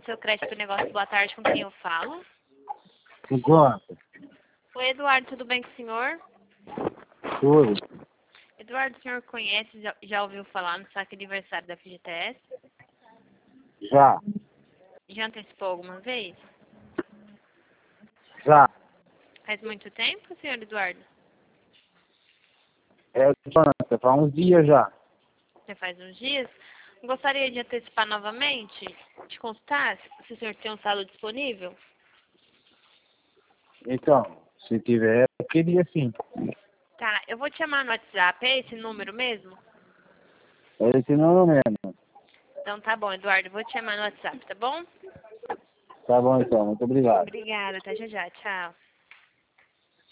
do seu crédito e negócio. Boa tarde, com quem eu falo? Conta. Oi, Eduardo, tudo bem com o senhor? Tudo. Eduardo, o senhor conhece, já ouviu falar no saque aniversário da FGTS? Já. Já antecipou alguma vez? Já. Faz muito tempo, senhor Eduardo? Jonathan, faz uns dias já. Já faz uns dias? Gostaria de antecipar novamente? Te consultar se o senhor tem um saldo disponível? Então, se tiver, eu queria sim. Tá, eu vou te chamar no WhatsApp, é esse número mesmo? É esse não mesmo. Então tá bom, Eduardo, vou te chamar no WhatsApp, tá bom? Tá bom então, muito obrigado. Obrigada, até já já, tchau.